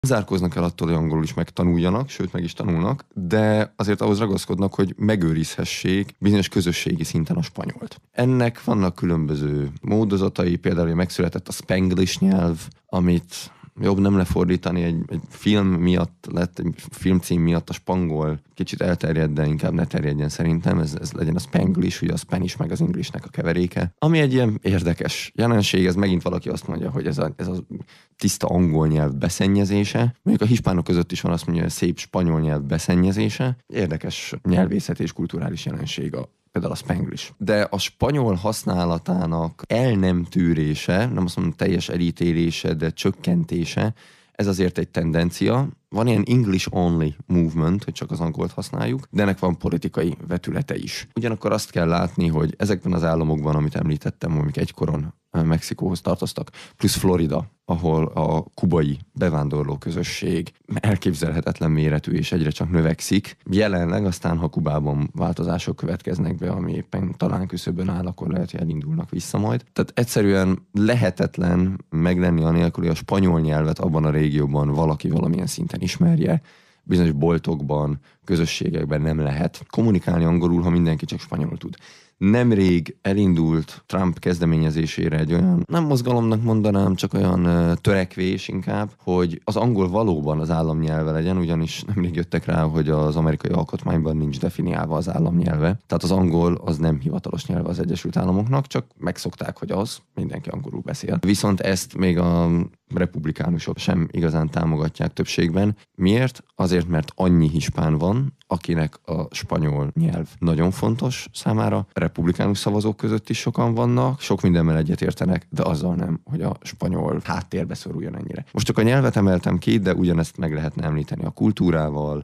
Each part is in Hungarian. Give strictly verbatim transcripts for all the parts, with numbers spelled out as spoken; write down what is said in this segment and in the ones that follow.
Zárkóznak el attól, hogy angolul is megtanuljanak, sőt meg is tanulnak, de azért ahhoz ragaszkodnak, hogy megőrizhessék bizonyos közösségi szinten a spanyolt. Ennek vannak különböző módozatai, például hogy megszületett a Spanglish nyelv, amit jobb nem lefordítani, egy, egy film miatt lett, egy filmcím miatt a spangol kicsit elterjed, de inkább ne terjedjen szerintem, ez, ez legyen a Spanglish, ugye a Spanish meg az Englishnek a keveréke. Ami egy ilyen érdekes jelenség, ez megint valaki azt mondja, hogy ez a, ez a tiszta angol nyelv beszennyezése. Mondjuk a hispánok között is van azt mondja, hogy szép spanyol nyelv beszennyezése. Érdekes nyelvészet és kulturális jelenség a például a Spanglish. De a spanyol használatának el nem tűrése, nem azt mondom teljes elítélése, de csökkentése, ez azért egy tendencia. Van ilyen English only movement, hogy csak az angolt használjuk, de ennek van politikai vetülete is. Ugyanakkor azt kell látni, hogy ezekben az államokban, amit említettem, amik egykoron Mexikóhoz tartoztak, plusz Florida, ahol a kubai bevándorló közösség elképzelhetetlen méretű és egyre csak növekszik. Jelenleg aztán, ha Kubában változások következnek be, ami éppen talán küszöbön áll, akkor lehet, hogy elindulnak vissza majd. Tehát egyszerűen lehetetlen meglenni anélkül, hogy a spanyol nyelvet abban a régióban valaki valamilyen szinten ismerje. Bizonyos boltokban, közösségekben nem lehet kommunikálni angolul, ha mindenki csak spanyolul tud. Nemrég elindult Trump kezdeményezésére egy olyan, nem mozgalomnak mondanám, csak olyan uh, törekvés inkább, hogy az angol valóban az államnyelve legyen, ugyanis nemrég jöttek rá, hogy az amerikai alkotmányban nincs definiálva az államnyelve. Tehát az angol az nem hivatalos nyelve az Egyesült Államoknak, csak megszokták, hogy az, mindenki angolul beszél. Viszont ezt még a republikánusok sem igazán támogatják többségben. Miért? Azért, mert annyi hispán van, akinek a spanyol nyelv nagyon fontos számára. Republikánus szavazók között is sokan vannak, sok mindenben egyetértenek, de azzal nem, hogy a spanyol háttérbe szoruljon ennyire. Most csak a nyelvet emeltem ki, de ugyanezt meg lehetne említeni a kultúrával,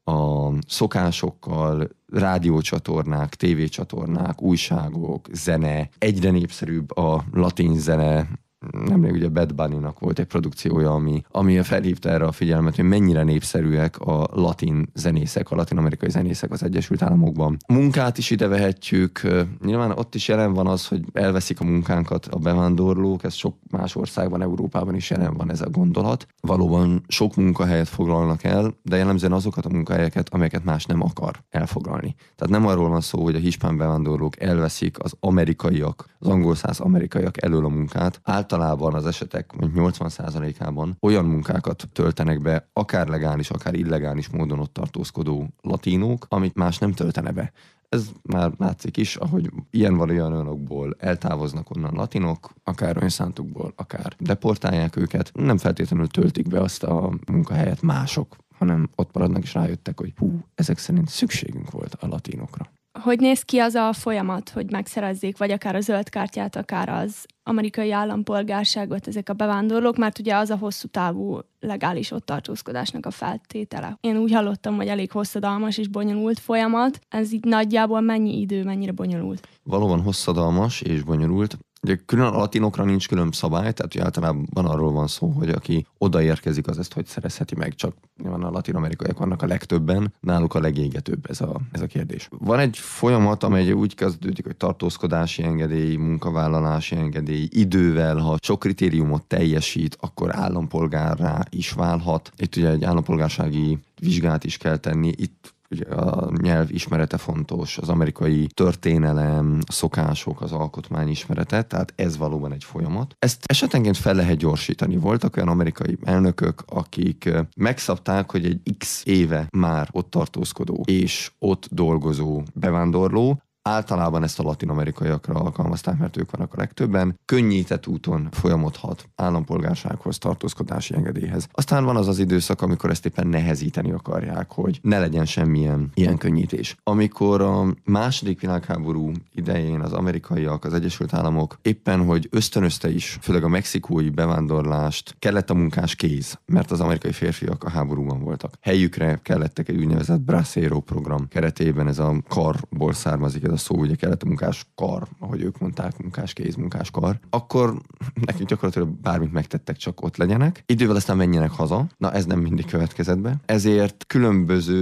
a szokásokkal, rádiócsatornák, tévécsatornák, újságok, zene. Egyre népszerűbb a latin zene. Nemrég ugye Bad Bunny-nak volt egy produkciója, ami, ami felhívta erre a figyelmet, hogy mennyire népszerűek a latin zenészek, a latin-amerikai zenészek az Egyesült Államokban. A munkát is ide vehetjük, nyilván ott is jelen van az, hogy elveszik a munkánkat a bevándorlók, ez sok más országban, Európában is jelen van ez a gondolat. Valóban sok munkahelyet foglalnak el, de jellemzően azokat a munkahelyeket, amelyeket más nem akar elfoglalni. Tehát nem arról van szó, hogy a hispán bevándorlók elveszik az amerikaiak, az angol száz amerikaiak elől a munkát. Általában az esetek nyolcvan százalékában olyan munkákat töltenek be, akár legális, akár illegális módon ott tartózkodó latinók, amit más nem töltene be. Ez már látszik is, ahogy ilyen vagy olyan olyanokból eltávoznak onnan latinok, akár olyan szántukból, akár deportálják őket, nem feltétlenül töltik be azt a munkahelyet mások, hanem ott maradnak és rájöttek, hogy hú, ezek szerint szükségünk volt a latinokra. Hogy néz ki az a folyamat, hogy megszerezzék, vagy akár a zöld kártyát, akár az amerikai állampolgárságot ezek a bevándorlók, mert ugye az a hosszú távú legális ott tartózkodásnak a feltétele. Én úgy hallottam, hogy elég hosszadalmas és bonyolult folyamat. Ez így nagyjából mennyi idő, mennyire bonyolult? Valóban hosszadalmas és bonyolult. Ugye külön a latinokra nincs külön szabály, tehát ugye általában arról van szó, hogy aki odaérkezik, az ezt hogy szerezheti meg, csak nyilván a latin-amerikaiak vannak a legtöbben, náluk a legégetőbb ez a, ez a kérdés. Van egy folyamat, amely úgy kezdődik, hogy tartózkodási engedély, munkavállalási engedély, idővel, ha sok kritériumot teljesít, akkor állampolgárrá is válhat. Itt ugye egy állampolgársági vizsgát is kell tenni, itt ugye a nyelv ismerete fontos, az amerikai történelem, a szokások, az alkotmány ismerete, tehát ez valóban egy folyamat. Ezt esetenként fel lehet gyorsítani. Voltak olyan amerikai elnökök, akik megszabták, hogy egy X éve már ott tartózkodó és ott dolgozó bevándorló, általában ezt a latin-amerikaiakra alkalmazták, mert ők vannak a legtöbben, könnyített úton folyamodhat állampolgársághoz, tartózkodási engedélyhez. Aztán van az az időszak, amikor ezt éppen nehezíteni akarják, hogy ne legyen semmilyen ilyen könnyítés. Amikor a második világháború idején az amerikaiak, az Egyesült Államok éppen, hogy ösztönözte is, főleg a mexikói bevándorlást, kellett a munkás kéz, mert az amerikai férfiak a háborúban voltak. Helyükre kellettek egy úgynevezett bracero program keretében, ez a karból származik, ez a szó, ugye kellett a munkás kar, ahogy ők mondták, munkás kéz, munkás kar, akkor nekik gyakorlatilag bármit megtettek, csak ott legyenek. Idővel aztán menjenek haza. Na, ez nem mindig következett be. Ezért különböző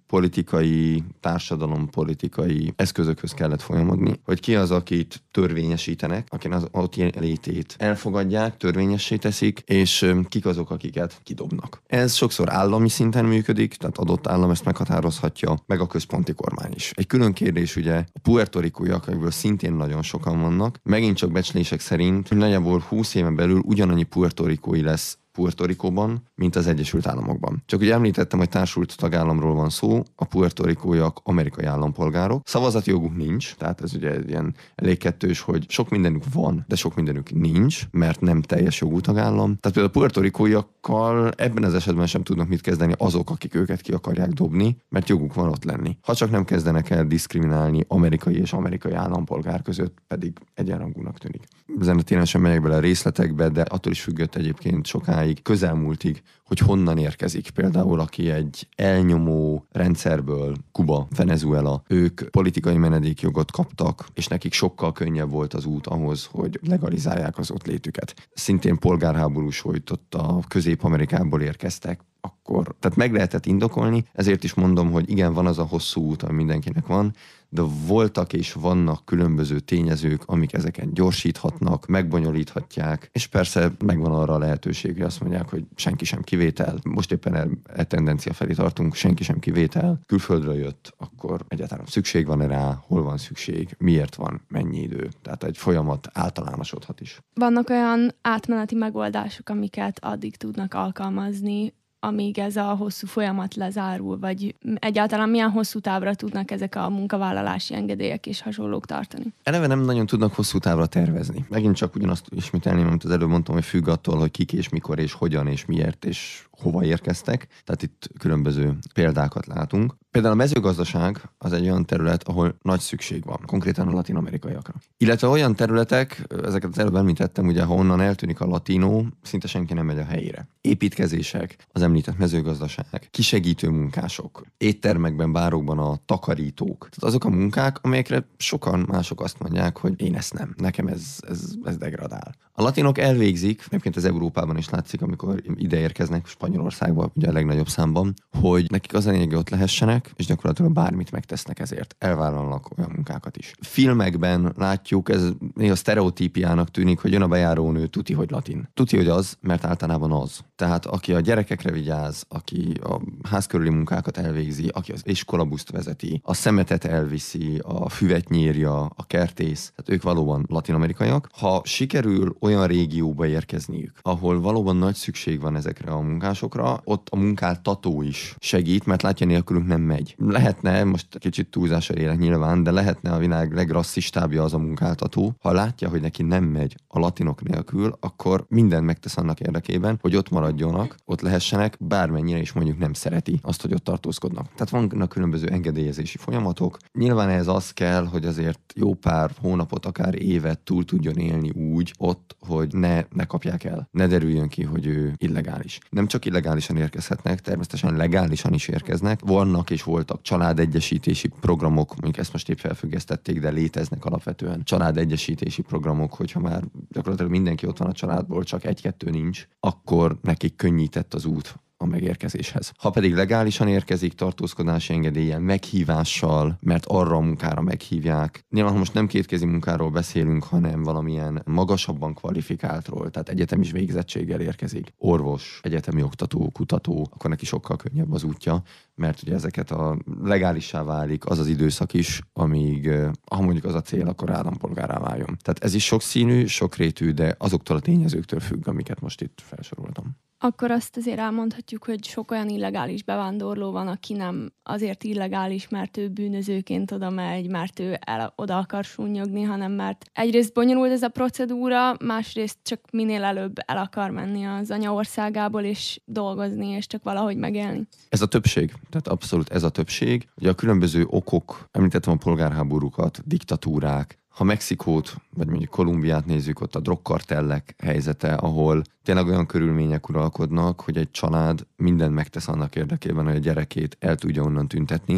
politikai, társadalom politikai eszközökhöz kellett folyamodni, hogy ki az, akit törvényesítenek, akin az ott létét elfogadják, törvényessé teszik, és kik azok, akiket kidobnak. Ez sokszor állami szinten működik, tehát adott állam ezt meghatározhatja, meg a központi kormány is. Egy külön kérdés ugye a puertorikóiak, akikből szintén nagyon sokan vannak, megint csak becslések szerint nagyjából húsz éven belül ugyanannyi puertorikói lesz Puerto Ricóban, mint az Egyesült Államokban. Csak ugye említettem, hogy társult tagállamról van szó, a puertorikóiak amerikai állampolgárok. Szavazati joguk nincs, tehát ez ugye ilyen elég kettős, hogy sok mindenük van, de sok mindenük nincs, mert nem teljes jogú tagállam. Tehát például a puertorikóiakkal ebben az esetben sem tudnak mit kezdeni azok, akik őket ki akarják dobni, mert joguk van ott lenni. Ha csak nem kezdenek el diszkriminálni amerikai és amerikai állampolgár között, pedig egyenrangúnak tűnik. Ezen a téren sem megyek bele a részletekbe, de attól is függött egyébként sokáig, közelmúltig, hogy honnan érkezik. Például aki egy elnyomó rendszerből, Kuba, Venezuela, ők politikai menedékjogot kaptak, és nekik sokkal könnyebb volt az út ahhoz, hogy legalizálják az ott létüket. Szintén polgárháború sújtotta, Közép-Amerikából érkeztek, akkor, tehát meg lehetett indokolni, ezért is mondom, hogy igen, van az a hosszú út, ami mindenkinek van, de voltak és vannak különböző tényezők, amik ezeken gyorsíthatnak, megbonyolíthatják, és persze megvan arra a lehetőség, hogy azt mondják, hogy senki sem kivétel. Most éppen e, e tendencia felé tartunk, senki sem kivétel. Külföldről jött, akkor egyáltalán szükség van rá, hol van szükség, miért van, mennyi idő. Tehát egy folyamat általánosodhat is. Vannak olyan átmeneti megoldások, amiket addig tudnak alkalmazni, amíg ez a hosszú folyamat lezárul, vagy egyáltalán milyen hosszú távra tudnak ezek a munkavállalási engedélyek és hasonlók tartani? Eleve nem nagyon tudnak hosszú távra tervezni. Megint csak ugyanazt ismételném, amit az előbb mondtam, hogy függ attól, hogy kik és mikor és hogyan és miért és hova érkeztek. Tehát itt különböző példákat látunk. Például a mezőgazdaság az egy olyan terület, ahol nagy szükség van, konkrétan a latin-amerikaiakra. Illetve olyan területek, ezeket az előbb említettem, ugye, ha onnan eltűnik a latinó, szinte senki nem megy a helyére. Építkezések, az említett mezőgazdaság, kisegítő munkások, éttermekben, bárokban a takarítók. Tehát azok a munkák, amelyekre sokan mások azt mondják, hogy én ezt nem, nekem ez, ez, ez degradál. A latinok elvégzik, egyébként az Európában is látszik, amikor ide érkeznek, Spanyolországban, ugye a legnagyobb számban, hogy nekik az a lényeg, hogy ott lehessenek, és gyakorlatilag bármit megtesznek ezért. Elvállalnak olyan munkákat is. Filmekben látjuk, ez néha sztereotípiának tűnik, hogy jön a bejárónő, tuti, hogy latin. Tuti, hogy az, mert általában az. Tehát aki a gyerekekre vigyáz, aki a ház körüli munkákat elvégzi, aki az iskolabuszt vezeti, a szemetet elviszi, a füvet nyírja, a kertész, tehát ők valóban latin-amerikaiak. Ha sikerül olyan régióba érkezniük, ahol valóban nagy szükség van ezekre a munkásokra, ott a munkáltató is segít, mert látja, nélkülünk nem megy. Lehetne, most kicsit túlzásra élek nyilván, de lehetne a világ legrasszistábbja az a munkáltató. Ha látja, hogy neki nem megy a latinok nélkül, akkor mindent megtesz annak érdekében, hogy ott maradjonak, ott lehessenek, bármennyire is mondjuk nem szereti azt, hogy ott tartózkodnak. Tehát vannak különböző engedélyezési folyamatok. Nyilván ez az kell, hogy azért jó pár hónapot, akár évet túl tudjon élni úgy ott, hogy ne, ne kapják el. Ne derüljön ki, hogy ő illegális. Nem csak illegálisan érkezhetnek, természetesen legálisan is érkeznek. Vannak és voltak családegyesítési programok, mondjuk ezt most épp felfüggesztették, de léteznek alapvetően családegyesítési programok, hogyha már gyakorlatilag mindenki ott van a családból, csak egy-kettő nincs, akkor nekik könnyített az út a megérkezéshez. Ha pedig legálisan érkezik tartózkodási engedéllyel, meghívással, mert arra a munkára meghívják. Nyilván, ha most nem kétkezi munkáról beszélünk, hanem valamilyen magasabban kvalifikáltról, tehát egyetemis végzettséggel érkezik, orvos, egyetemi oktató, kutató, akkor neki sokkal könnyebb az útja, mert ugye ezeket a legálissá válik az az időszak is, amíg, ha mondjuk az a cél, akkor állampolgárá váljon. Tehát ez is sokszínű, sokrétű, de azoktól a tényezőktől függ, amiket most itt felsoroltam. Akkor azt azért elmondhatjuk, hogy sok olyan illegális bevándorló van, aki nem azért illegális, mert ő bűnözőként oda megy, mert ő el, oda akar sunnyogni, hanem mert egyrészt bonyolult ez a procedúra, másrészt csak minél előbb el akar menni az anyaországából és dolgozni, és csak valahogy megélni. Ez a többség, tehát abszolút ez a többség. Ugye a különböző okok, említettem a polgárháborúkat, diktatúrák, ha Mexikót, vagy mondjuk Kolumbiát nézzük, ott a drogkartellek helyzete, ahol tényleg olyan körülmények uralkodnak, hogy egy család mindent megtesz annak érdekében, hogy a gyerekét el tudja onnan tüntetni.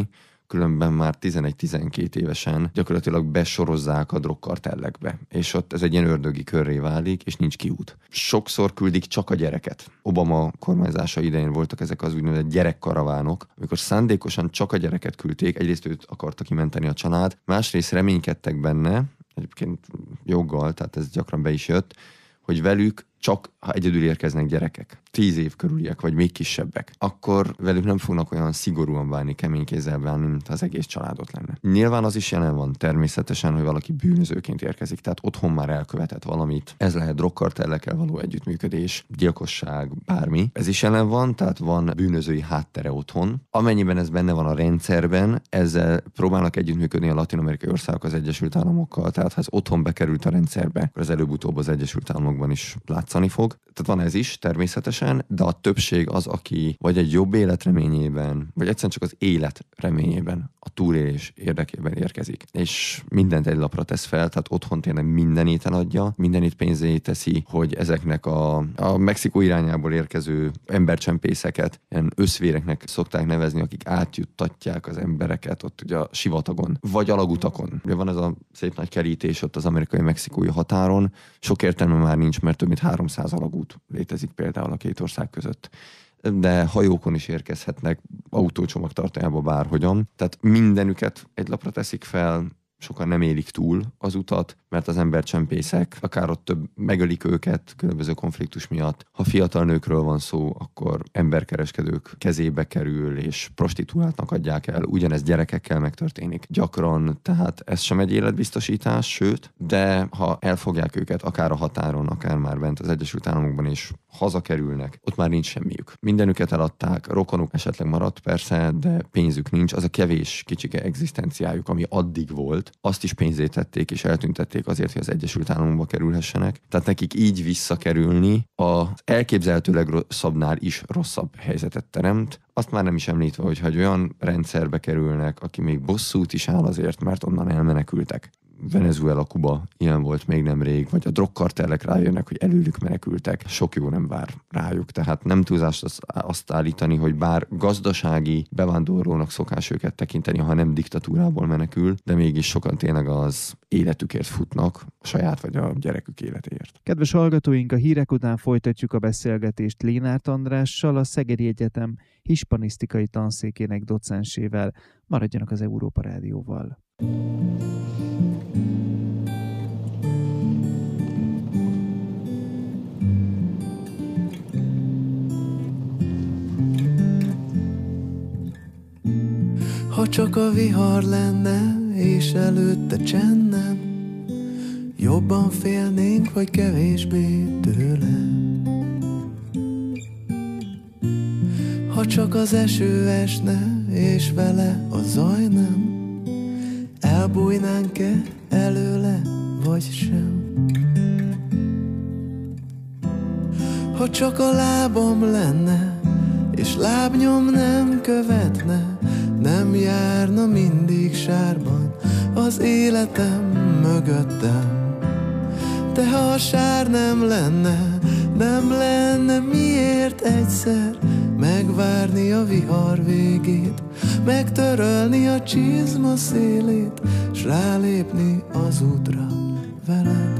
különben már tizenegy-tizenkét évesen gyakorlatilag besorozzák a drogkartellekbe, és ott ez egy ilyen ördögi körré válik, és nincs kiút. Sokszor küldik csak a gyereket. Obama kormányzása idején voltak ezek az úgynevezett gyerekkaravánok, amikor szándékosan csak a gyereket küldték, egyrészt őt akarta kimenteni a család, másrészt reménykedtek benne, egyébként joggal, tehát ez gyakran be is jött, hogy velük csak ha egyedül érkeznek gyerekek, tíz év körüliek, vagy még kisebbek, akkor velük nem fognak olyan szigorúan bánni, kemény kézzel bánni, mint az egész családot lenne. Nyilván az is jelen van természetesen, hogy valaki bűnözőként érkezik, tehát otthon már elkövetett valamit. Ez lehet drogkartellekkel való együttműködés, gyilkosság, bármi. Ez is jelen van, tehát van bűnözői háttere otthon. Amennyiben ez benne van a rendszerben, ezzel próbálnak együttműködni a latin-amerikai országok az Egyesült Államokkal, tehát ha ez otthon bekerült a rendszerbe, akkor az előbb-utóbb az Egyesült Államokban is látszani fog. Tehát van ez is természetesen, de a többség az, aki vagy egy jobb élet reményében, vagy egyszerűen csak az élet reményében, a túlélés érdekében érkezik. És mindent egy lapra tesz fel, tehát otthon tényleg mindenét eladja, mindenét pénzé teszi, hogy ezeknek a, a Mexikó irányából érkező embercsempészeket ilyen összvéreknek szokták nevezni, akik átjuttatják az embereket ott ugye a sivatagon, vagy alagutakon. Ugye van ez a szép nagy kerítés ott az amerikai-mexikói határon, sok értelme már nincs, mert több mint háromszáz alagút létezik például a két ország között. De hajókon is érkezhetnek, autócsomagtartójába bárhogyan. Tehát mindenüket egy lapra teszik fel, sokan nem élik túl az utat, mert az embercsempészek, akár ott több megölik őket különböző konfliktus miatt. Ha fiatal nőkről van szó, akkor emberkereskedők kezébe kerül, és prostituáltnak adják el. Ugyanez gyerekekkel megtörténik gyakran, tehát ez sem egy életbiztosítás, sőt, de ha elfogják őket akár a határon, akár már bent az Egyesült Államokban is hazakerülnek, ott már nincs semmiük. Mindenüket eladták, rokonuk esetleg maradt persze, de pénzük nincs, az a kevés kicsike egzisztenciájuk, ami addig volt, azt is pénzé tették és eltüntették azért, hogy az Egyesült Államokba kerülhessenek. Tehát nekik így visszakerülni az elképzelhetőleg rosszabbnál is rosszabb helyzetet teremt. Azt már nem is említve, hogy ha egy olyan rendszerbe kerülnek, aki még bosszút is áll azért, mert onnan elmenekültek. Venezuela, Kuba, ilyen volt még nemrég, vagy a drogkartellek rájönnek, hogy előlük menekültek, sok jó nem vár rájuk. Tehát nem túlzás azt állítani, hogy bár gazdasági bevándorlónak szokás őket tekinteni, ha nem diktatúrából menekül, de mégis sokan tényleg az életükért futnak, a saját vagy a gyerekük életéért. Kedves hallgatóink, a hírek után folytatjuk a beszélgetést Lénárt Andrással, a Szegedi Egyetem hispanisztikai tanszékének docensével. Maradjanak az Európa Rádióval. Ha csak a vihar lenne, és előtte csend nem, jobban félnénk, vagy kevésbé tőle. Ha csak az eső esne, és vele a zaj nem, elbújnánk-e előle, vagy sem. Ha csak a lábam lenne, és lábnyom nem követne, nem járna mindig sárban az életem mögöttem. De ha a sár nem lenne, nem lenne miért egyszer megvárni a vihar végét, megtörölni a csizma szélét, s rálépni az útra veled.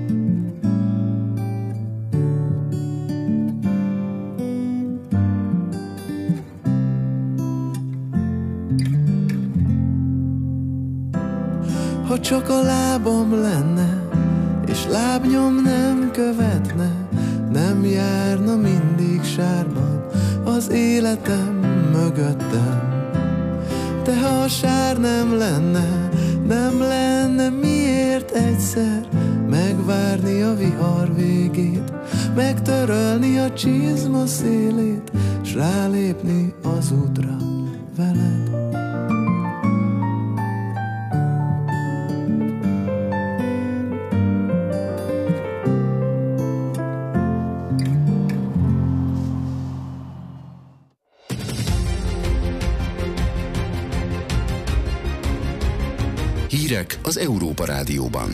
Ha csak a lábam lenne, és lábnyom nem követne, nem járna mindig sárban az életem mögöttem. De ha a sár nem lenne, nem lenne miért egyszer megvárni a vihar végét, megtörölni a csizma szélét, s rálépni az útra veled. Hírek az Európa Rádióban.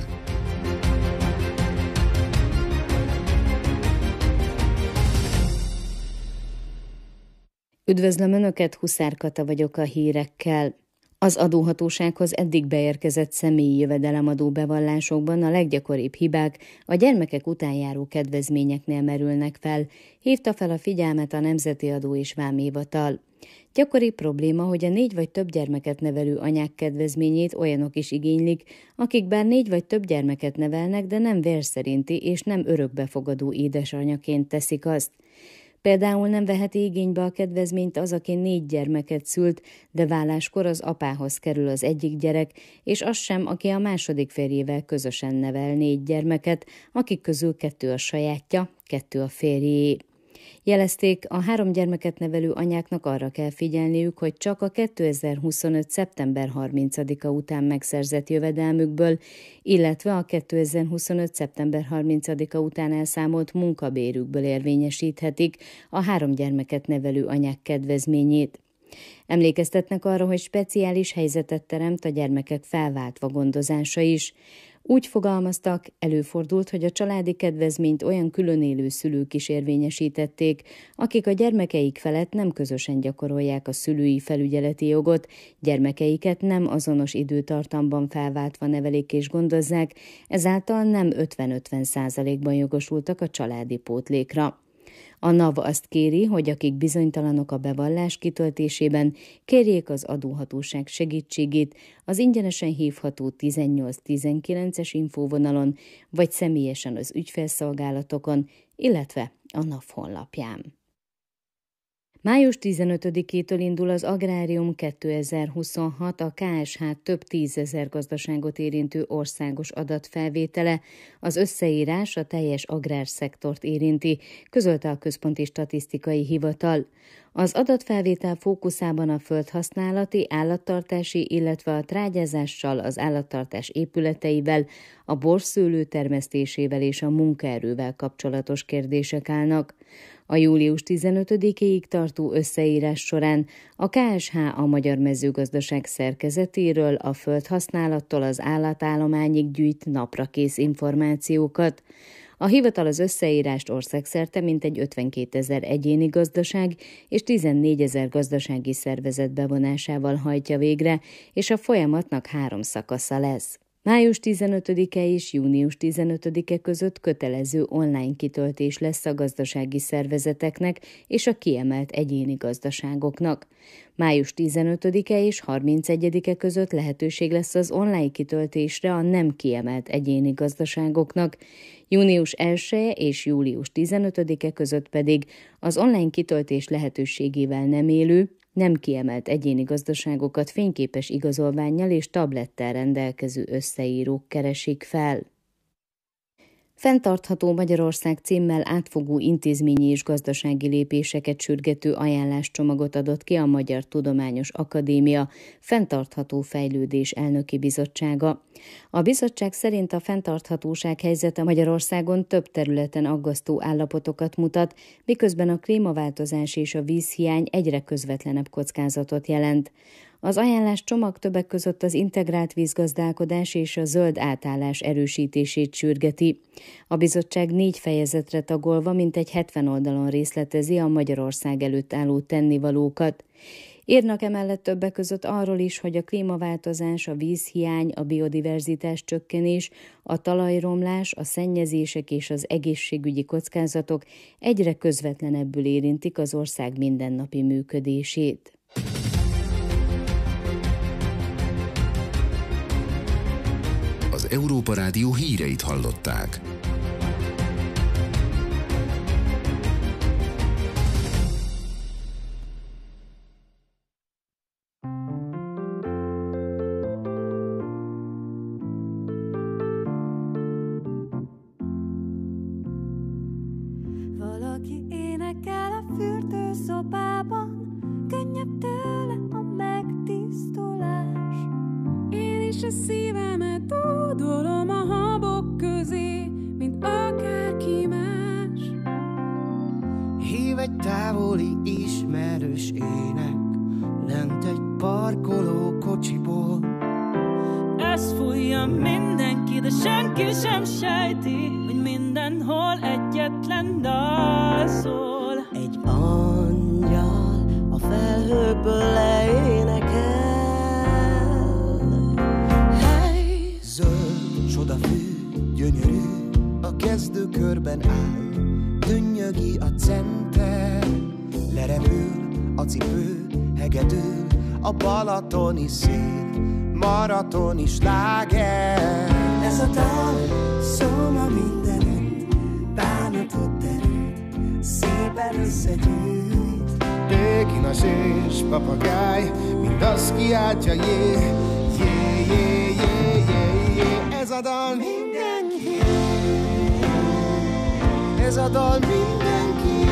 Üdvözlöm Önöket, Huszár Kata vagyok a hírekkel. Az adóhatósághoz eddig beérkezett személyi jövedelemadó bevallásokban a leggyakoribb hibák a gyermekek után járó kedvezményeknél merülnek fel, hívta fel a figyelmet a Nemzeti Adó és Vámhivatal. Gyakori probléma, hogy a négy vagy több gyermeket nevelő anyák kedvezményét olyanok is igénylik, akik bár négy vagy több gyermeket nevelnek, de nem vérszerinti és nem örökbefogadó édesanyaként teszik azt. Például nem veheti igénybe a kedvezményt az, aki négy gyermeket szült, de váláskor az apához kerül az egyik gyerek, és az sem, aki a második férjével közösen nevel négy gyermeket, akik közül kettő a sajátja, kettő a férjé. Jelezték, a három gyermeket nevelő anyáknak arra kell figyelniük, hogy csak a kétezer-huszonöt. szeptember harmincadika után megszerzett jövedelmükből, illetve a kétezer-huszonöt. szeptember harmincadika után elszámolt munkabérükből érvényesíthetik a három gyermeket nevelő anyák kedvezményét. Emlékeztetnek arra, hogy speciális helyzetet teremt a gyermekek felváltva gondozása is. Úgy fogalmaztak, előfordult, hogy a családi kedvezményt olyan különélő szülők is érvényesítették, akik a gyermekeik felett nem közösen gyakorolják a szülői felügyeleti jogot, gyermekeiket nem azonos időtartamban felváltva nevelik és gondozzák, ezáltal nem ötven-ötven százalékban jogosultak a családi pótlékra. A NAV azt kéri, hogy akik bizonytalanok a bevallás kitöltésében, kérjék az adóhatóság segítségét az ingyenesen hívható tizennyolc tizenkilences infóvonalon, vagy személyesen az ügyfélszolgálatokon, illetve a NAV honlapján. május tizenötödikétől indul az Agrárium kétezer-huszonhat, a ká es há több tízezer gazdaságot érintő országos adatfelvétele. Az összeírás a teljes agrárszektort érinti, közölte a Központi Statisztikai Hivatal. Az adatfelvétel fókuszában a földhasználati, állattartási, illetve a trágyázással, az állattartás épületeivel, a borszőlő termesztésével és a munkaerővel kapcsolatos kérdések állnak. A július tizenötödikéig tartó összeírás során a ká es há a magyar mezőgazdaság szerkezetéről, a földhasználattól az állatállományig gyűjt naprakész információkat. A hivatal az összeírást országszerte mintegy ötvenkétezer egyéni gazdaság és tizennégyezer gazdasági szervezet bevonásával hajtja végre, és a folyamatnak három szakasza lesz. május tizenötödike és június tizenötödike között kötelező online kitöltés lesz a gazdasági szervezeteknek és a kiemelt egyéni gazdaságoknak. május tizenötödike és harmincegyedike között lehetőség lesz az online kitöltésre a nem kiemelt egyéni gazdaságoknak, június elseje és július tizenötödike között pedig az online kitöltés lehetőségével nem élő, nem kiemelt egyéni gazdaságokat fényképes igazolvánnyal és tablettel rendelkező összeírók keresik fel. Fenntartható Magyarország címmel átfogó intézményi és gazdasági lépéseket sürgető ajánláscsomagot adott ki a Magyar Tudományos Akadémia Fenntartható Fejlődés Elnöki Bizottsága. A bizottság szerint a fenntarthatóság helyzete Magyarországon több területen aggasztó állapotokat mutat, miközben a klímaváltozás és a vízhiány egyre közvetlenebb kockázatot jelent. Az ajánlás csomag többek között az integrált vízgazdálkodás és a zöld átállás erősítését sürgeti. A bizottság négy fejezetre tagolva mintegy hetven oldalon részletezi a Magyarország előtt álló tennivalókat. Írnak emellett többek között arról is, hogy a klímaváltozás, a vízhiány, a biodiverzitás csökkenés, a talajromlás, a szennyezések és az egészségügyi kockázatok egyre közvetlenebbül érintik az ország mindennapi működését. Az Európa Rádió híreit hallották. Valaki énekel a fürdőszobában, könnyebb tőle a megtisztulás. Én is a szívemet ódolom a habok közé, mint akárki más. Hív egy távoli ismerős ének, lent egy parkoló kocsiból. Ezt fújja mindenki, de senki sem sejti, hogy mindenhol egyetlen dal szól. Egy angyal a felhőkből leénekel. kezdőkörben áll, dünnyögi a center, lerepül a cipő, hegedül a balatoni szél, maratoni sláger. Ez a dal szól ma mindenütt, bánatot derült, szépen összegyűjt. Békinas és papagáj, mindaz kiáltja, jé, jé, jé, jé, jé, jé. Ez a dal mindenki, ez a dal mindenki.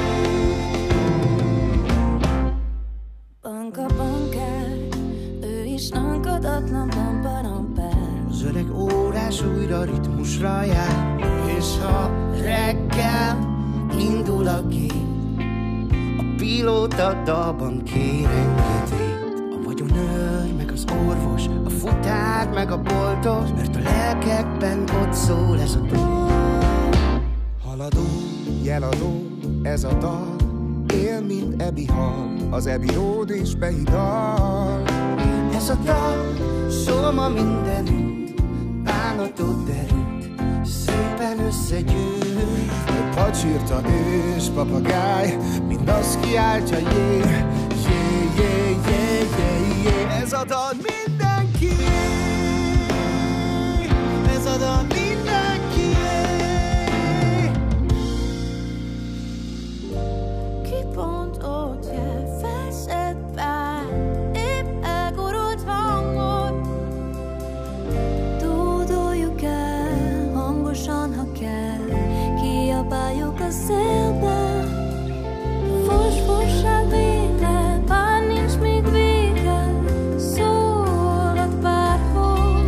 Banka bankár, ő is lankadatlan bambaramper. Az öreg órás újra ritmusra jár, és ha reggel indul a gép, a pilóta dalban kér engedélyt. A vagyonőr, meg az orvos, a futár, meg a boltos, mert a lelkekben ott szól ez a dal. Haladó, jeladó, ez a dal, él, mint Ebi hal, az Ebi ród és behidal. Ez a dal szól ma mindenütt, bánatot derült, szépen összegyűlt. Pacsirta és papagáj, mindaz kiáltja, jé, jé, jé, jé, jé, jé. Ez a dal mindenki, ez a dal mindenki. Ki pont ott jel, felszett bár, épp elgurult hangot. Dúdoljuk el, hangosan, ha kell, kiabáljuk a szélbe. Fos, fossá vége, bár nincs még vége, szólhat bárhol.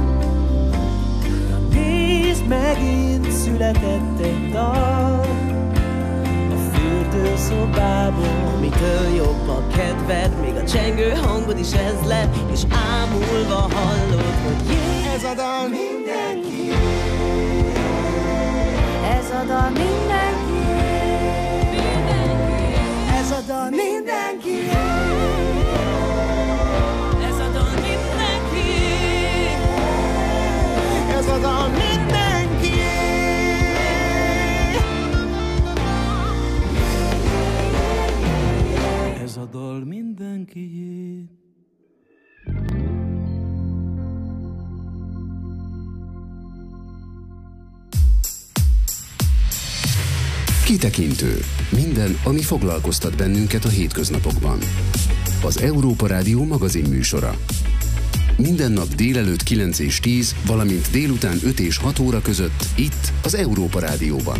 Nézd, megint született egy dal a fürdőszobában, amitől jobb a kedved, még a csengő hangod is ez lett, és ámulva hallod, hogy jé. Ez a dal mindenki, Ez a dal mindenki, ez a dal mindenki. ez a dal mindenki, Ez a dal mindenki. Ez a dal mindenkié. Kitekintő. Minden, ami foglalkoztat bennünket a hétköznapokban. Az Európa Rádió magazin műsora. Minden nap délelőtt kilenc és tíz, valamint délután öt és hat óra között, itt az Európa Rádióban.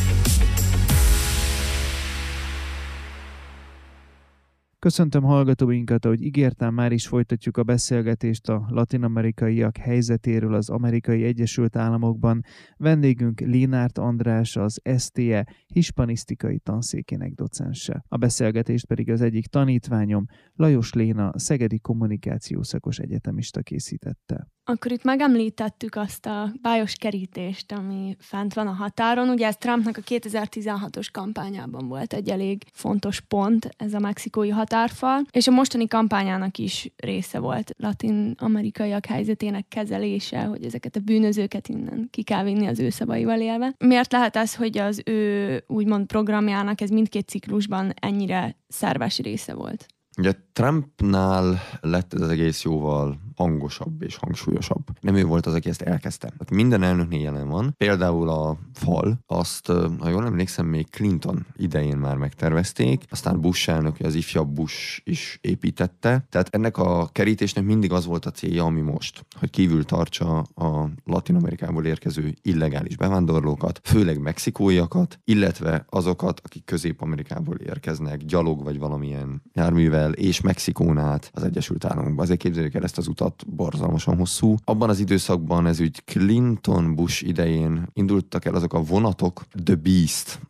Köszöntöm hallgatóinkat, ahogy ígértem, már is folytatjuk a beszélgetést a latin-amerikaiak helyzetéről az Amerikai Egyesült Államokban. Vendégünk Lénárt András, az es té e hispanisztikai tanszékének docense. A beszélgetést pedig az egyik tanítványom, Lajos Léna, szegedi kommunikációszakos egyetemista készítette. Akkor itt megemlítettük azt a bájos kerítést, ami fent van a határon. Ugye ez Trumpnak a kétezer-tizenhatos kampányában volt egy elég fontos pont, ez a mexikói határfal, és a mostani kampányának is része volt latin-amerikaiak helyzetének kezelése, hogy ezeket a bűnözőket innen ki kell vinni az ő szavaival élve. Miért lehet ez, hogy az ő úgymond programjának ez mindkét ciklusban ennyire szerves része volt? Ugye Trumpnál lett ez az egész jóval hangosabb és hangsúlyosabb. Nem ő volt az, aki ezt elkezdte. Hát minden elnöknél jelen van. Például a fal, azt, ha jól emlékszem, még Clinton idején már megtervezték, aztán Bush elnök, az ifjabb Bush is építette. Tehát ennek a kerítésnek mindig az volt a célja, ami most, hogy kívül tartsa a Latin-Amerikából érkező illegális bevándorlókat, főleg mexikóiakat, illetve azokat, akik Közép-Amerikából érkeznek, gyalog vagy valamilyen járművel, és Mexikón át az Egyesült Államokba. Azért képzeljük el ezt az utat, borzalmasan hosszú. Abban az időszakban ez úgy Clinton-Bush idején indultak el azok a vonatok, The Beast,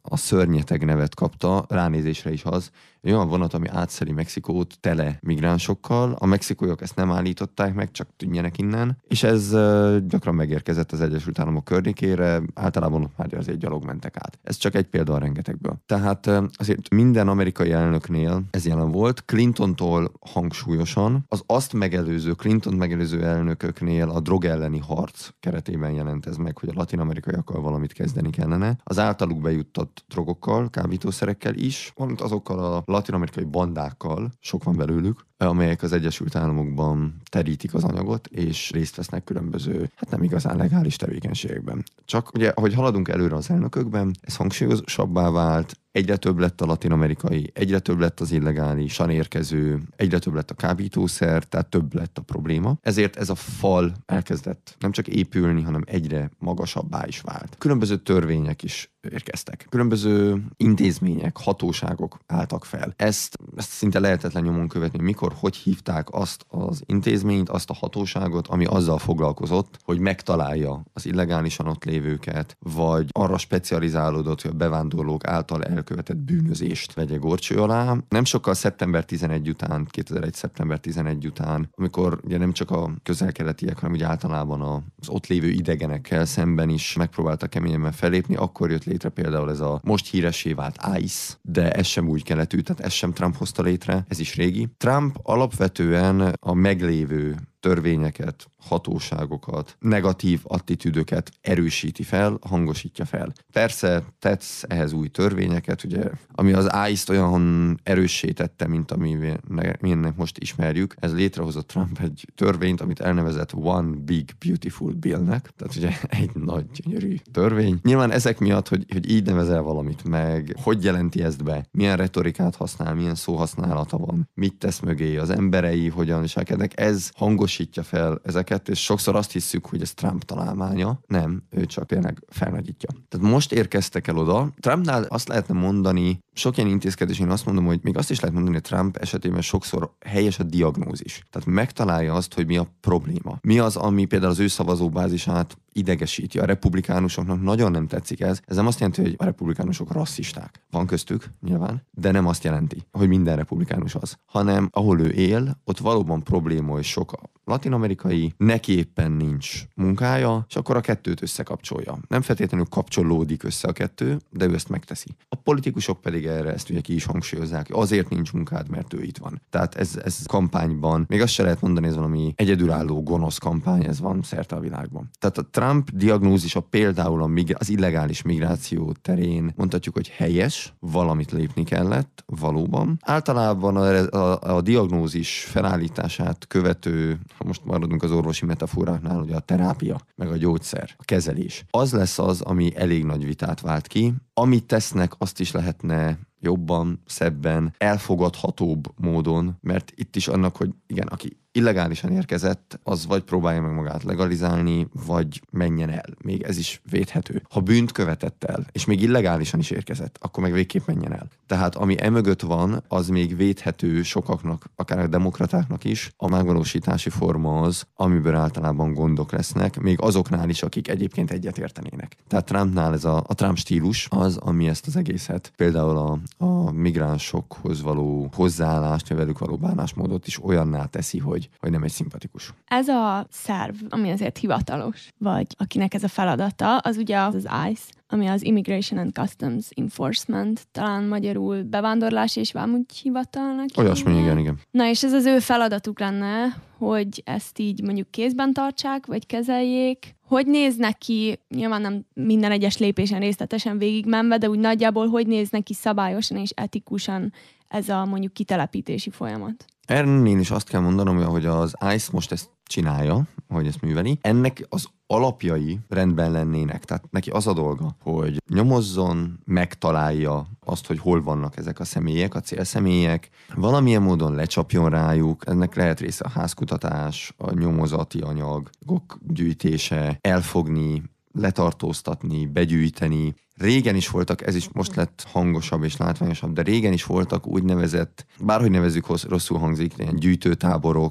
a szörnyeteg nevet kapta, ránézésre is az, egy olyan vonat, ami átszeli Mexikót tele migránsokkal, a mexikóiak ezt nem állították meg, csak tűnjenek innen, és ez uh, gyakran megérkezett az Egyesült Államok környékére, általában ott már azért gyalog mentek át. Ez csak egy példa a rengetegből. Tehát uh, azért minden amerikai elnöknél ez jelen volt, Clintontól hangsúlyosan, az azt megelőző, Clinton megelőző elnököknél a drog elleni harc keretében jelent ez meg, hogy a latin-amerikaiakkal valamit kezdeni kellene. Az általuk bejuttott drogokkal, kábítószerekkel is, valamint azokkal a latin-amerikai bandákkal, sok van belőlük, amelyek az Egyesült Államokban terítik az anyagot, és részt vesznek különböző, hát nem igazán legális tevékenységekben. Csak ugye, ahogy haladunk előre az elnökökben, ez hangsúlyosabbá vált, egyre több lett a latin-amerikai, egyre több lett az illegálisan érkező, egyre több lett a kábítószer, tehát több lett a probléma. Ezért ez a fal elkezdett nem csak épülni, hanem egyre magasabbá is vált. Különböző törvények is érkeztek. Különböző intézmények, hatóságok álltak fel. Ezt, ezt szinte lehetetlen nyomon követni, mikor, hogy hívták azt az intézményt, azt a hatóságot, ami azzal foglalkozott, hogy megtalálja az illegálisan ott lévőket, vagy arra specializálódott, hogy a bevándorlók által elkövetett bűnözést vegye górcső alá. Nem sokkal szeptember tizenegy után, kétezer-egy szeptember tizenegy után, amikor ugye nem csak a közel-keletiek, hanem ugye általában az ott lévő idegenekkel szemben is megpróbáltak keményebben felépni, akkor jött létre például ez a most híressé vált ICE, de ez sem úgy keletű, tehát ez sem Trump hozta létre, ez is régi. Trump alapvetően a meglévő törvényeket, hatóságokat, negatív attitűdöket erősíti fel, hangosítja fel. Persze tetsz ehhez új törvényeket, ugye, ami az ájszt olyan erőssé tette, mint amilyennek most ismerjük. Ez létrehozott Trump egy törvényt, amit elnevezett One Big Beautiful Bill-nek, tehát ugye egy nagy gyönyörű törvény. Nyilván ezek miatt, hogy, hogy így nevezel valamit meg, hogy jelenti ezt be, milyen retorikát használ, milyen szóhasználata van, mit tesz mögé, az emberei hogyan viselkednek, ez hangosítja fel ezeket, és sokszor azt hiszük, hogy ez Trump találmánya. Nem, ő csak tényleg felnagyítja. Tehát most érkeztek el oda. Trumpnál azt lehetne mondani, sok ilyen intézkedés, én azt mondom, hogy még azt is lehet mondani, hogy Trump esetében sokszor helyes a diagnózis. Tehát megtalálja azt, hogy mi a probléma. Mi az, ami például az ő szavazóbázisát idegesíti. A republikánusoknak nagyon nem tetszik ez. Ez nem azt jelenti, hogy a republikánusok rasszisták. Van köztük, nyilván, de nem azt jelenti, hogy minden republikánus az. Hanem ahol ő él, ott valóban probléma, hogy sok a latin-amerikai, neki éppen nincs munkája, és akkor a kettőt összekapcsolja. Nem feltétlenül kapcsolódik össze a kettő, de ő ezt megteszi. A politikusok pedig erre ezt ugye ki is hangsúlyozzák, hogy azért nincs munkád, mert ő itt van. Tehát ez, ez kampányban, még azt se lehet mondani, ez valami egyedülálló gonosz kampány, ez van szerte a világban. Tehát a Trump diagnózisa például a migr- az illegális migráció terén mondhatjuk, hogy helyes, valamit lépni kellett, valóban. Általában a, a, a diagnózis felállítását követő, ha most maradunk az orvosi metaforáknál, ugye a terápia, meg a gyógyszer, a kezelés. Az lesz az, ami elég nagy vitát vált ki. Amit tesznek, azt is lehetne jobban, szebben, elfogadhatóbb módon, mert itt is annak, hogy igen, aki illegálisan érkezett, az vagy próbálja meg magát legalizálni, vagy menjen el. Még ez is védhető. Ha bűnt követett el, és még illegálisan is érkezett, akkor meg végképp menjen el. Tehát ami emögött van, az még védhető sokaknak, akár a demokratáknak is. A megvalósítási forma az, amiből általában gondok lesznek, még azoknál is, akik egyébként egyetértenének. Tehát Trumpnál ez a, a Trump stílus az, ami ezt az egészet, például a, a migránsokhoz való hozzáállást, velük való bánásmódot is olyanná teszi, hogy hogy nem egy szimpatikus. Ez a szerv, ami azért hivatalos, vagy akinek ez a feladata, az ugye az ICE, ami az Immigration and Customs Enforcement, talán magyarul bevándorlás és vámügy hivatalnak. Olyasmi, igen, igen. Na és ez az ő feladatuk lenne, hogy ezt így mondjuk kézben tartsák, vagy kezeljék. Hogy néz neki, nyilván nem minden egyes lépésen részletesen végigmenve, de úgy nagyjából hogy néz neki szabályosan és etikusan ez a mondjuk kitelepítési folyamat? Erről én is azt kell mondanom, hogy az ICE most ezt csinálja, hogy ezt műveli. Ennek az alapjai rendben lennének. Tehát neki az a dolga, hogy nyomozzon, megtalálja azt, hogy hol vannak ezek a személyek, a célszemélyek, valamilyen módon lecsapjon rájuk. Ennek lehet része a házkutatás, a nyomozati anyagok gyűjtése, elfogni, letartóztatni, begyűjteni. Régen is voltak, ez is most lett hangosabb és látványosabb, de régen is voltak úgynevezett, bárhogy nevezzük, rosszul hangzik, ilyen gyűjtőtáborok,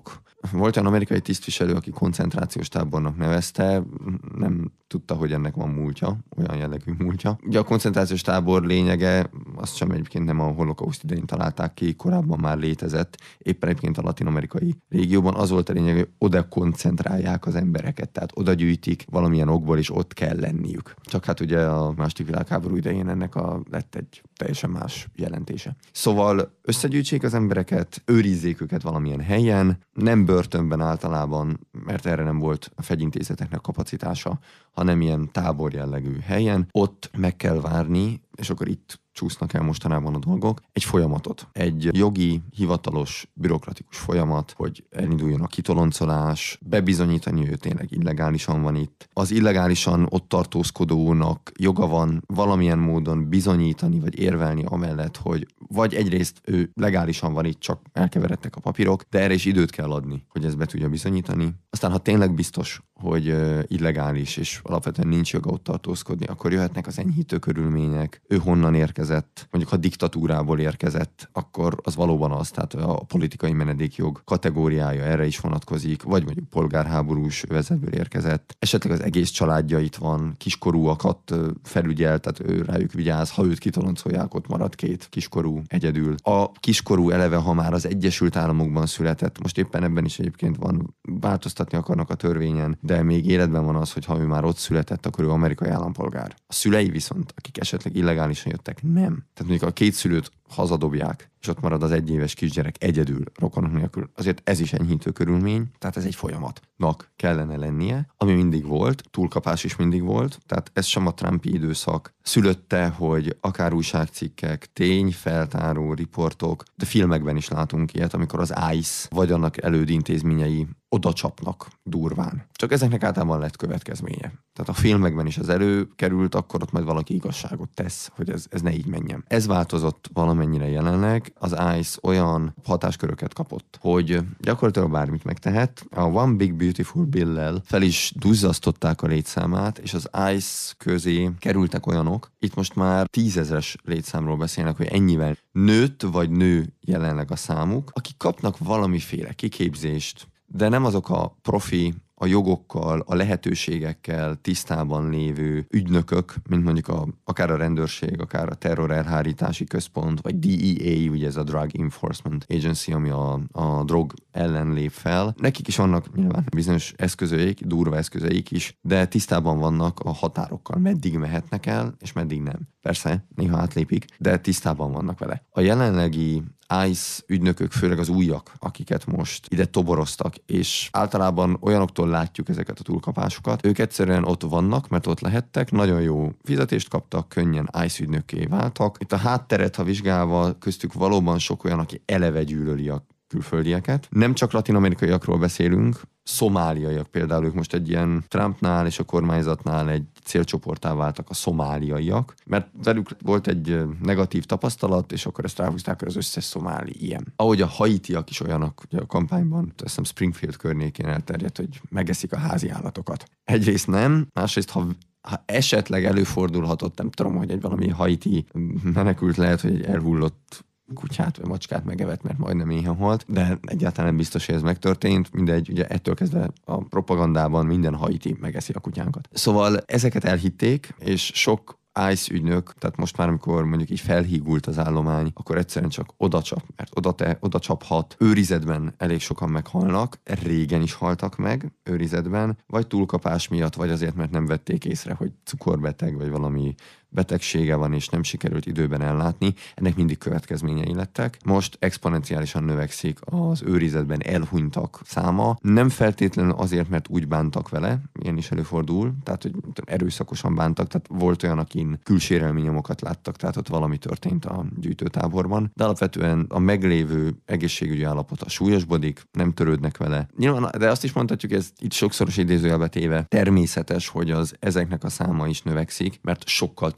volt olyan amerikai tisztviselő, aki koncentrációs tábornak nevezte, nem tudta, hogy ennek van múltja, olyan jellegű múltja. Ugye a koncentrációs tábor lényege, azt sem egyébként nem a holokauszt idején találták ki, korábban már létezett, éppen egyébként a latin-amerikai régióban az volt a lényeg, hogy oda koncentrálják az embereket, tehát oda gyűjtik valamilyen okból, és ott kell lenniük. Csak hát ugye a második világháború idején ennek a, lett egy teljesen más jelentése. Szóval összegyűjtsék az embereket, őrizzék őket valamilyen helyen, nem börtönben általában, mert erre nem volt a fegyintézeteknek kapacitása, hanem ilyen tábor jellegű helyen. Ott meg kell várni, és akkor itt csúsznak el mostanában a dolgok, egy folyamatot. Egy jogi, hivatalos, bürokratikus folyamat, hogy elinduljon a kitoloncolás, bebizonyítani, hogy ő tényleg illegálisan van itt. Az illegálisan ott tartózkodónak joga van valamilyen módon bizonyítani, vagy érvelni amellett, hogy vagy egyrészt ő legálisan van itt, csak elkeveredtek a papírok, de erre is időt kell adni, hogy ezt be tudja bizonyítani. Aztán, ha tényleg biztos, hogy uh, illegális, és alapvetően nincs joga ott tartózkodni, akkor jöhetnek az enyhítő körülmények, ő honnan érkezett, mondjuk ha diktatúrából érkezett, akkor az valóban az, tehát a politikai menedékjog kategóriája erre is vonatkozik, vagy mondjuk polgárháborús övezetből érkezett, esetleg az egész családja itt van, kiskorúakat felügyel, tehát ő rájuk vigyáz, ha őt kitoloncolják, ott marad két kiskorú egyedül. A kiskorú eleve, ha már az Egyesült Államokban született, most éppen ebben is egyébként van, változtatni akarnak a törvényen, de még életben van az, hogy ha ő már ott született, akkor ő amerikai állampolgár. A szülei viszont, akik esetleg illegálisan jöttek, nem. Tehát mondjuk a két szülőt hazadobják, és ott marad az egyéves kisgyerek egyedül, rokonok nélkül. Azért ez is enyhítő körülmény, tehát ez egy folyamatnak kellene lennie, ami mindig volt, túlkapás is mindig volt, tehát ez sem a Trumpi időszak szülötte, hogy akár újságcikkek, tényfeltáró riportok, de filmekben is látunk ilyet, amikor az i cé vagy annak elődintézményei oda csapnak durván. Csak ezeknek általában lett következménye. Tehát a filmekben is az előkerült, akkor ott majd valaki igazságot tesz, hogy ez, ez ne így menjen. Ez változott valamennyire jelenleg. Az i cé olyan hatásköröket kapott, hogy gyakorlatilag bármit megtehet. A One Big Beautiful Bill-lel fel is duzzasztották a létszámát, és az i cé közé kerültek olyanok, itt most már tízezres létszámról beszélnek, hogy ennyivel nőtt vagy nő jelenleg a számuk, akik kapnak valamiféle kiképzést, de nem azok a profi, a jogokkal, a lehetőségekkel tisztában lévő ügynökök, mint mondjuk a, akár a rendőrség, akár a terrorelhárítási központ, vagy D E A, ugye ez a Drug Enforcement Agency, ami a, a drog ellen lép fel. Nekik is vannak nyilván bizonyos eszközeik, durva eszközeik is, de tisztában vannak a határokkal, meddig mehetnek el, és meddig nem. Persze, néha átlépik, de tisztában vannak vele. A jelenlegi i cé ügynökök, főleg az újak, akiket most ide toboroztak, és általában olyanoktól látjuk ezeket a túlkapásokat. Ők egyszerűen ott vannak, mert ott lehettek, nagyon jó fizetést kaptak, könnyen i cé ügynökké váltak. Itt a hátteret, ha vizsgálva, köztük valóban sok olyan, aki eleve gyűlöli a külföldieket. Nem csak latin-amerikaiakról beszélünk, szomáliaiak például, ők most egy ilyen Trumpnál és a kormányzatnál egy célcsoporttá váltak a szomáliaiak, mert velük volt egy negatív tapasztalat, és akkor ezt ráhúzták, hogy az összes szomáli ilyen. Ahogy a haitiak is olyanok, ugye a kampányban, azt hiszem Springfield környékén elterjedt, hogy megeszik a házi állatokat. Egyrészt nem, másrészt, ha ha esetleg előfordulhatott, nem tudom, hogy egy valami haiti menekült lehet, hogy egy elhullott kutyát vagy macskát megevett, mert majdnem éhen halt, de egyáltalán nem biztos, hogy ez megtörtént. Mindegy, ugye ettől kezdve a propagandában minden haiti megeszi a kutyánkat. Szóval ezeket elhitték, és sok i cé ügynök, tehát most már, amikor mondjuk így felhígult az állomány, akkor egyszerűen csak oda csap, mert oda, te, oda csaphat. Őrizetben elég sokan meghalnak, régen is haltak meg őrizetben, vagy túlkapás miatt, vagy azért, mert nem vették észre, hogy cukorbeteg, vagy valami betegsége van, és nem sikerült időben ellátni, ennek mindig következményei lettek. Most exponenciálisan növekszik az őrizetben elhunytak száma. Nem feltétlenül azért, mert úgy bántak vele, ilyen is előfordul, tehát hogy erőszakosan bántak, tehát volt olyan, akin külsérelmi nyomokat láttak, tehát ott valami történt a gyűjtőtáborban, de alapvetően a meglévő egészségügyi állapota súlyosbodik, nem törődnek vele. Nyilván, de azt is mondhatjuk, ez itt sokszoros idézőjelbe téve természetes, hogy az ezeknek a száma is növekszik, mert sokkal több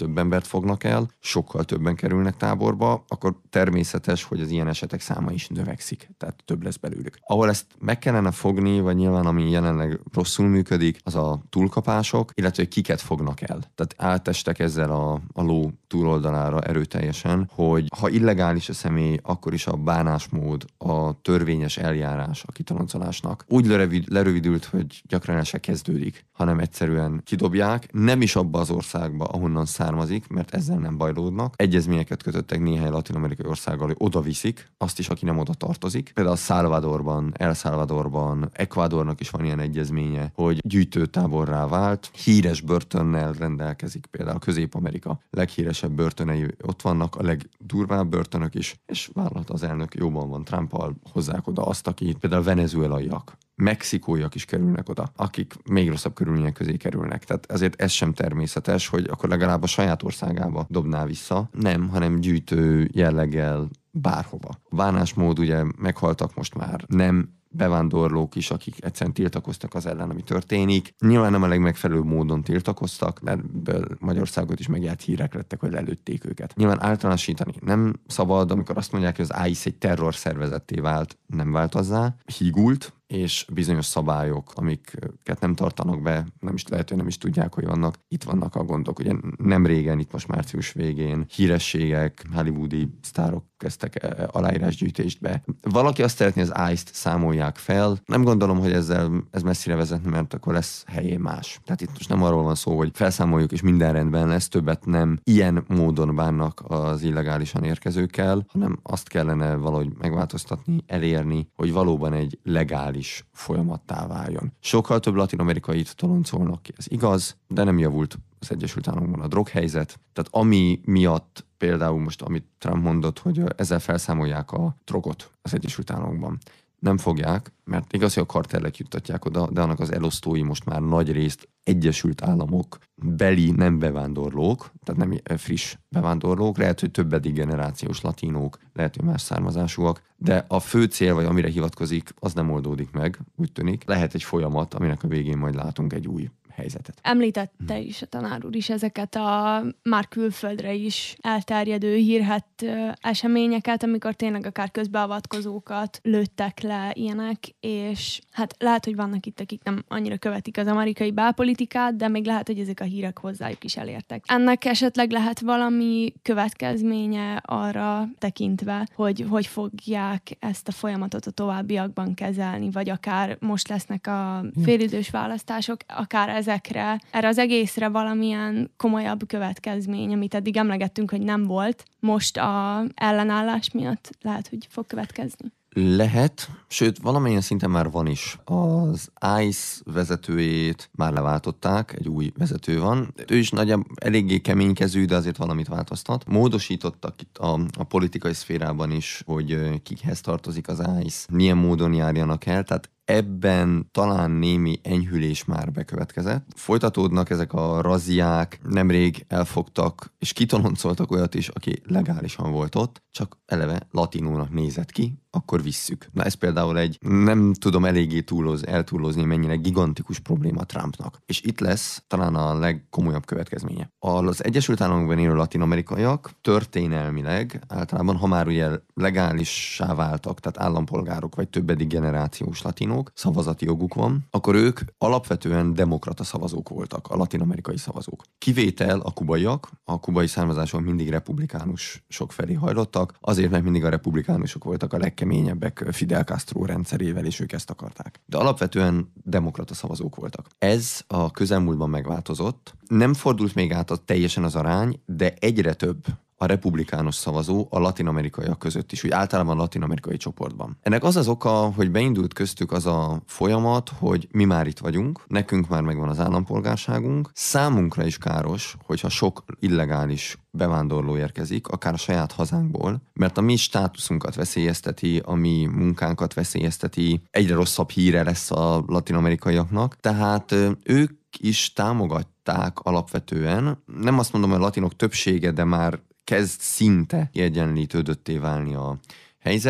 több embert fognak el, sokkal többen kerülnek táborba, akkor természetes, hogy az ilyen esetek száma is növekszik, tehát több lesz belőlük. Ahol ezt meg kellene fogni, vagy nyilván ami jelenleg rosszul működik, az a túlkapások, illetve hogy kiket fognak el. Tehát átestek ezzel a, a ló túloldalára erőteljesen, hogy ha illegális a személy, akkor is a bánásmód, a törvényes eljárás a kitoloncolásnak úgy lerövid, lerövidült, hogy gyakran el se kezdődik, hanem egyszerűen kidobják, nem is abba az országba, ahonnan származik, mert ezzel nem bajlódnak. Egyezményeket kötöttek néhány latin-amerikai országgal, hogy oda viszik, azt is, aki nem oda tartozik. Például Salvadorban, El Salvadorban, Ecuadornak is van ilyen egyezménye, hogy gyűjtőtáborrá vált, híres börtönnel rendelkezik, például Közép-Amerika leghíresebb börtönei ott vannak, a legdurvább börtönök is, és vállalta az elnök, jóban van Trumpal, hozzák oda azt, aki például venezuelaiak, mexikóiak is kerülnek oda, akik még rosszabb körülmények közé kerülnek. Tehát ezért ez sem természetes, hogy akkor legalább a saját országába dobná vissza. Nem, hanem gyűjtő jelleggel bárhova. A bánásmód ugye meghaltak most már, nem bevándorlók is, akik egyszerűen tiltakoztak az ellen, ami történik. Nyilván nem a legmegfelelőbb módon tiltakoztak, mert Magyarországot is megjárt hírek lettek, hogy lelőtték őket. Nyilván általánosítani nem szabad, amikor azt mondják, hogy az ICE egy terrorszervezetté vált, nem vált azzá, hígult, és bizonyos szabályok, amiket nem tartanak be, nem is lehet, hogy nem is tudják, hogy vannak. Itt vannak a gondok. Ugye nem régen, itt most március végén hírességek, hollywoodi sztárok kezdtek aláírásgyűjtést be. Valaki azt szeretné, az ájzt számolják fel. Nem gondolom, hogy ezzel ez messzire vezetne, mert akkor lesz helyén más. Tehát itt most nem arról van szó, hogy felszámoljuk és minden rendben lesz, többet nem ilyen módon bánnak az illegálisan érkezőkkel, hanem azt kellene valahogy megváltoztatni, elérni, hogy valóban egy legális folyamattá váljon. Sokkal több latin-amerikait toloncolnak ki, ez igaz, de nem javult az Egyesült Államokban a droghelyzet. Tehát ami miatt például most, amit Trump mondott, hogy ezzel felszámolják a drogot az Egyesült Államokban. Nem fogják, mert igaz, hogy a kartellek juttatják oda, de annak az elosztói most már nagy részt Egyesült Államok beli nem bevándorlók, tehát nem friss bevándorlók, lehet, hogy többedik generációs latinók, lehet, hogy más származásúak, de a fő cél, vagy amire hivatkozik, az nem oldódik meg, úgy tűnik. Lehet egy folyamat, aminek a végén majd látunk egy új helyzetet. Említette hmm. is a tanár úr is ezeket a már külföldre is elterjedő hírhedt eseményeket, amikor tényleg akár közbeavatkozókat lőttek le ilyenek, és hát lehet, hogy vannak itt, akik nem annyira követik az amerikai belpolitikát, de még lehet, hogy ezek a hírek hozzájuk is elértek. Ennek esetleg lehet valami következménye arra tekintve, hogy hogy fogják ezt a folyamatot a továbbiakban kezelni, vagy akár most lesznek a félidős választások, akár ezekre, erre az egészre valamilyen komolyabb következmény, amit eddig emlegettünk, hogy nem volt, most a ellenállás miatt lehet, hogy fog következni. Lehet, sőt valamilyen szinten már van is. Az ájsz vezetőjét már leváltották, egy új vezető van. Ő is nagyjából eléggé keménykezű, de azért valamit változtat. Módosítottak itt a, a politikai szférában is, hogy kikhez tartozik az ájsz, milyen módon járjanak el, tehát ebben talán némi enyhülés már bekövetkezett. Folytatódnak ezek a razziák, nemrég elfogtak, és kitoloncoltak olyat is, aki legálisan volt ott, csak eleve latinónak nézett ki, akkor visszük. Na ez például egy, nem tudom eléggé túloz, eltúlozni, mennyire gigantikus probléma Trumpnak. És itt lesz talán a legkomolyabb következménye. Az Egyesült Államokban élő latin-amerikaiak történelmileg általában, ha már ugye legálissá váltak, tehát állampolgárok vagy többedik generációs latinok, szavazati joguk van, akkor ők alapvetően demokrata szavazók voltak, a latin-amerikai szavazók. Kivétel a kubaiak, a kubai származások mindig republikánus sok felé hajlottak, azért, mert mindig a republikánusok voltak a legkeményebbek Fidel Castro rendszerével, és ők ezt akarták. De alapvetően demokrata szavazók voltak. Ez a közelmúltban megváltozott. Nem fordult még át a teljesen az arány, de egyre több a republikánus szavazó a latin-amerikaiak között is, úgy általában a latin-amerikai csoportban. Ennek az az oka, hogy beindult köztük az a folyamat, hogy mi már itt vagyunk, nekünk már megvan az állampolgárságunk, számunkra is káros, hogyha sok illegális bevándorló érkezik, akár a saját hazánkból, mert a mi státuszunkat veszélyezteti, a mi munkánkat veszélyezteti, egyre rosszabb híre lesz a latin-amerikaiaknak, tehát ők is támogatták alapvetően, nem azt mondom, hogy a latinok többsége, de már kezd szinte kiegyenlítődötté válni a helyzet,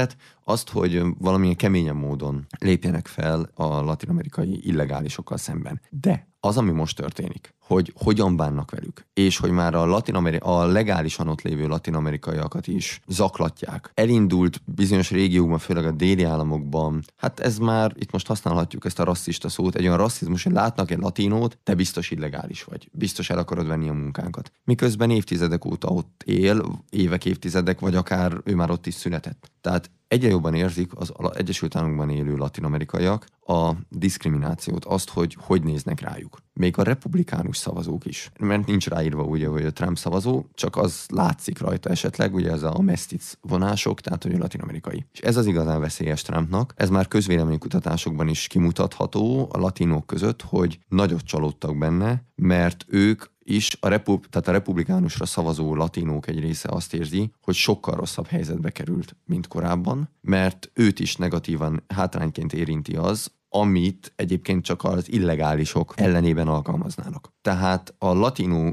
azt, hogy valamilyen keményen módon lépjenek fel a latin-amerikai illegálisokkal szemben. De az, ami most történik, hogy hogyan bánnak velük, és hogy már a, latin-ameri- a legálisan ott lévő latin-amerikaiakat is zaklatják. Elindult bizonyos régiókban, főleg a déli államokban, hát ez már, itt most használhatjuk ezt a rasszista szót, egy olyan rasszizmus, hogy látnak egy latinót, te biztos illegális vagy, biztos el akarod venni a munkánkat. Miközben évtizedek óta ott él, évek, évtizedek, vagy akár ő már ott is született. Tehát egyre jobban érzik az Egyesült Államokban élő latin-amerikaiak a diszkriminációt, azt, hogy hogy néznek rájuk. Még a republikánus szavazók is. Mert nincs ráírva ugye, hogy a Trump szavazó, csak az látszik rajta esetleg, ugye ez a mesztic vonások, tehát hogy a latin-amerikai. És ez az igazán veszélyes Trumpnak. Ez már közvéleménykutatásokban is kimutatható a latinok között, hogy nagyot csalódtak benne, mert ők is a, repub- tehát a republikánusra szavazó latinók egy része azt érzi, hogy sokkal rosszabb helyzetbe került, mint korábban, mert őt is negatívan hátrányként érinti az, amit egyébként csak az illegálisok ellenében alkalmaznának. Tehát a latinó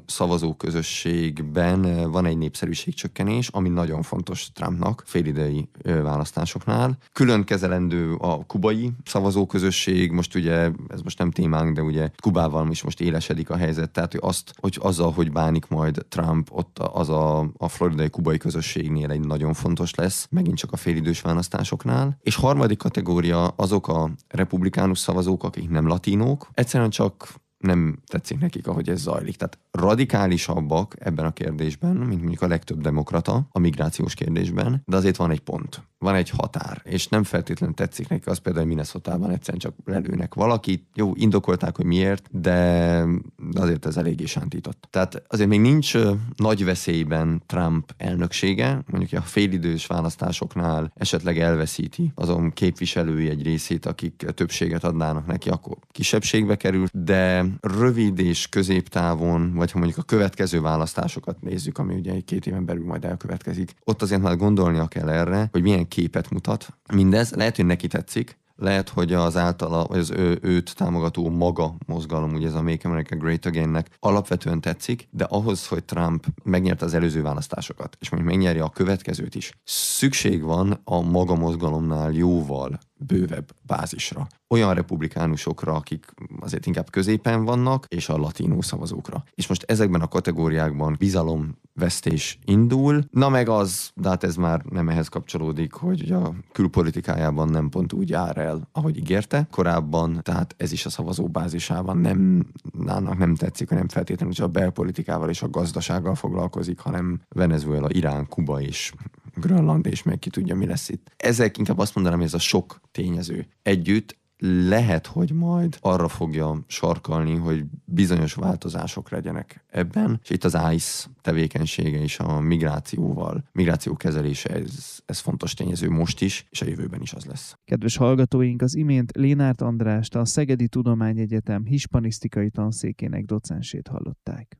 szavazóközösségben van egy népszerűségcsökkenés, ami nagyon fontos Trumpnak félidei választásoknál. Külön kezelendő a kubai szavazóközösség, most ugye, ez most nem témánk, de ugye Kubával is most élesedik a helyzet, tehát hogy azt, hogy azzal, hogy bánik majd Trump, ott az a, a floridai kubai közösségnél egy nagyon fontos lesz, megint csak a félidős választásoknál. És harmadik kategória azok a republikánus szavazók, akik nem latinók, egyszerűen csak nem tetszik nekik, ahogy ez zajlik. Tehát radikálisabbak ebben a kérdésben, mint mondjuk a legtöbb demokrata a migrációs kérdésben, de azért van egy pont, van egy határ, és nem feltétlenül tetszik neki, az például Minnesotában egyszerűen csak lelőnek valakit. Jó, indokolták, hogy miért, de azért ez eléggé sántított. Tehát azért még nincs nagy veszélyben Trump elnöksége, mondjuk a félidős választásoknál esetleg elveszíti azon képviselői egy részét, akik többséget adnának neki, akkor kisebbségbe kerül, de rövid és középtávon, vagy ha mondjuk a következő választásosokat nézzük, ami ugye két éven belül majd elkövetkezik, ott azért már gondolnia kell erre, hogy milyen képet mutat. Mindez lehet, hogy neki tetszik, lehet, hogy az általa, vagy az ő, őt támogató maga mozgalom, ugye ez a Make America Great Again-nek alapvetően tetszik, de ahhoz, hogy Trump megnyerte az előző választásokat, és mondjuk megnyerje a következőt is, szükség van a maga mozgalomnál jóval bővebb bázisra. Olyan republikánusokra, akik azért inkább középen vannak, és a latinó szavazókra. És most ezekben a kategóriákban bizalomvesztés indul, na meg az, de hát ez már nem ehhez kapcsolódik, hogy a külpolitikájában nem pont úgy jár el, ahogy ígérte korábban, tehát ez is a szavazóbázisában nem, nának nem tetszik, hogy nem feltétlenül csak a belpolitikával és a gazdasággal foglalkozik, hanem Venezuela, Irán, Kuba és Grönland, és meg ki tudja, mi lesz itt. Ezek inkább azt mondanám, hogy ez a sok tényező együtt lehet, hogy majd arra fogja sarkalni, hogy bizonyos változások legyenek ebben, és itt az i cé tevékenysége és a migrációval, migráció kezelése, ez, ez fontos tényező most is, és a jövőben is az lesz. Kedves hallgatóink, az imént Lénárt Andrást, a Szegedi Tudományegyetem hispanisztikai tanszékének docensét hallották.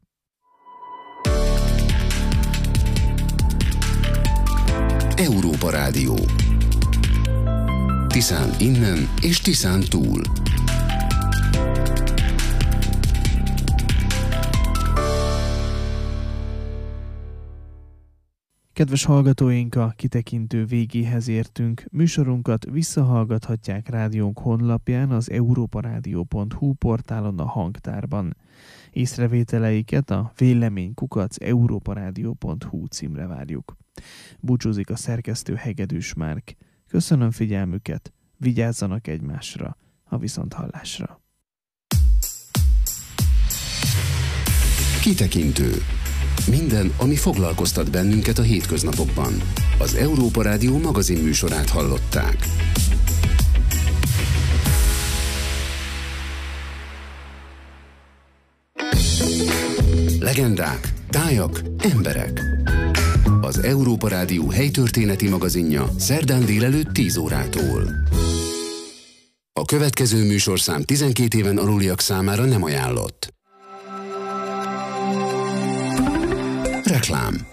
Európa Rádió. Tiszán innen és Tiszán túl. Kedves hallgatóink, a kitekintő végéhez értünk. Műsorunkat visszahallgathatják rádiónk honlapján, az európarádió pont hu portálon, a hangtárban. Észrevételeiket a véleménykukac európarádió pont hu címre várjuk. Búcsúzik a szerkesztő Hegedűs Márk. Köszönöm figyelmüket, vigyázzanak egymásra, a viszonthallásra. Kitekintő. Minden, ami foglalkoztat bennünket a hétköznapokban. Az Európa Rádió magazin műsorát hallották. Legendák, tájak, emberek. Az Európa Rádió helytörténeti magazinja szerdán délelőtt tíz órától. A következő műsorszám tizenkét éven aluliak számára nem ajánlott. Reklám.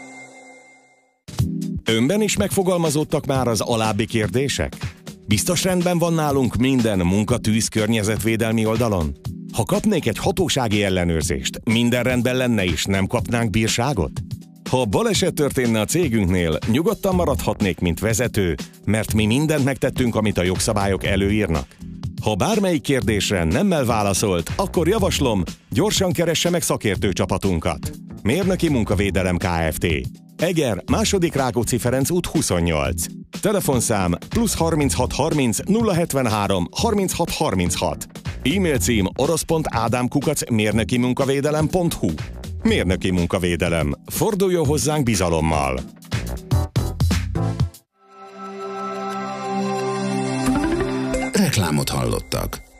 Önben is megfogalmazódtak már az alábbi kérdések? Biztos rendben van nálunk minden munkatűz környezetvédelmi oldalon? Ha kapnék egy hatósági ellenőrzést, minden rendben lenne és nem kapnánk bírságot? Ha baleset történne a cégünknél, nyugodtan maradhatnék, mint vezető, mert mi mindent megtettünk, amit a jogszabályok előírnak. Ha bármelyik kérdésre nemmel válaszolt, akkor javaslom, gyorsan keresse meg szakértő csapatunkat. Mérnöki Munkavédelem Kft. Eger, második Rákóczi Ferenc út huszonnyolc. Telefonszám plusz harminchat harminc nulla hetvenhárom harminchat harminchat. E-mail cím orosz pont ádám kukac mérnöki munkavédelem pont hu. Mérnöki Munkavédelem. Forduljon hozzánk bizalommal! Reklámot hallottak.